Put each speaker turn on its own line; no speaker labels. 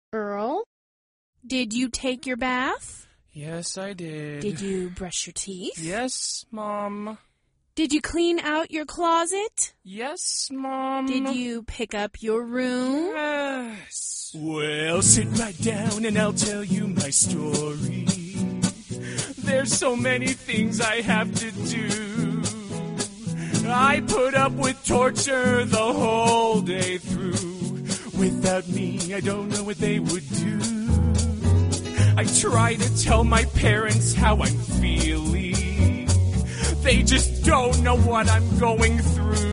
Earl, did you take your bath?
Yes, I did.
Did you brush your teeth?
Yes, Mom.
Did you clean out your closet?
Yes, Mom.
Did you pick up your room?
Yes. Well, sit right down and I'll tell you my story. There's so many things I have to do. I put up with torture the whole day through. Without me, I don't know what they would do. I try to tell my parents how I'm feeling. They just don't know what I'm going through.